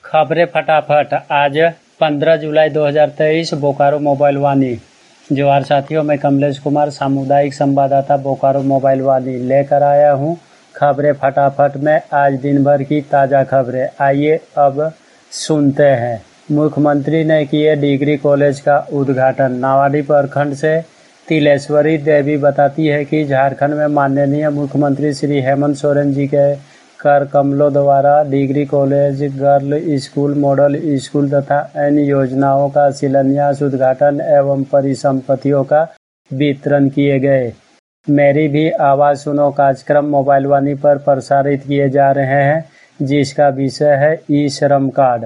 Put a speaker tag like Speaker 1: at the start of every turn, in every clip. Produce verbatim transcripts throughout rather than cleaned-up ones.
Speaker 1: खबरें फटाफट। आज पंद्रह जुलाई दो हज़ार तेईस बोकारो मोबाइल वाणी। जोहार साथियों, मैं कमलेश कुमार, सामुदायिक संवाददाता बोकारो मोबाइल वाणी लेकर आया हूं खबरें फटाफट में आज दिन भर की ताज़ा खबरें। आइए अब सुनते हैं। मुख्यमंत्री ने किए डिग्री कॉलेज का उद्घाटन। नावाडी प्रखंड से तिलेश्वरी देवी बताती है कि झारखंड में माननीय मुख्यमंत्री श्री हेमंत सोरेन जी के कर कमलों द्वारा degree college, girl school, model school तथा अन्य योजनाओं का शिलान्यास, उद्घाटन एवं परिसंपत्तियों का वितरण किए गए। मेरी भी आवाज़ सुनो कार्यक्रम मोबाइल वाणी पर प्रसारित किए जा रहे हैं, जिसका विषय है ई श्रम कार्ड।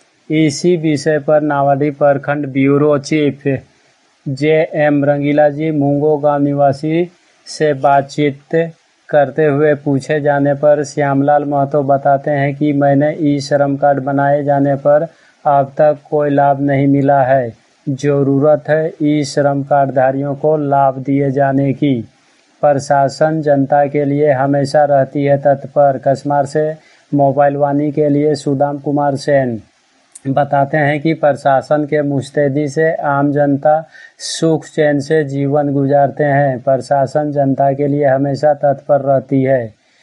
Speaker 1: इसी विषय पर नावाडी प्रखंड bureau chief J M Rangila ji Mungo गांव निवासी से बातचीत करते हुए पूछे जाने पर श्यामलाल महतो बताते हैं कि मैंने ई श्रम कार्ड बनाए जाने पर अब तक कोई लाभ नहीं मिला है। ज़रूरत है ई श्रम कार्डधारियों को लाभ दिए जाने की। प्रशासन जनता के लिए हमेशा रहती है तत्पर। कसमार से मोबाइल वाणी के लिए सुदाम कुमार सेन बताते हैं कि प्रशासन के मुस्तैदी से आम जनता सुख चैन से जीवन गुजारते हैं। प्रशासन जनता के लिए हमेशा तत्पर रहती है।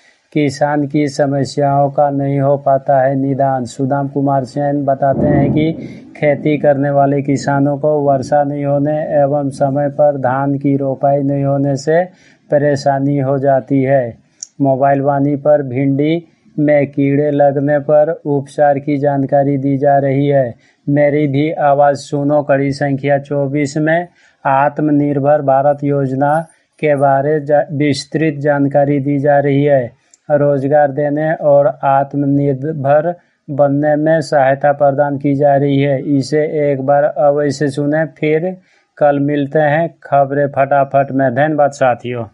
Speaker 1: किसान की समस्याओं का नहीं हो पाता है निदान। सुदाम कुमार सेन बताते हैं कि खेती करने वाले किसानों को वर्षा नहीं होने एवं समय पर धान की रोपाई नहीं होने से परेशानी हो जाती है। मोबाइल वाणी पर भिंडी में कीड़े लगने पर उपचार की जानकारी दी जा रही है। मेरी भी आवाज़ सुनो कड़ी संख्या चौबीस में आत्मनिर्भर भारत योजना के बारे विस्तृत जानकारी दी जा रही है। रोजगार देने और आत्मनिर्भर बनने में सहायता प्रदान की जा रही है। इसे एक बार अवश्य सुने। फिर कल मिलते हैं खबरें फटाफट में। धन्यवाद साथियों।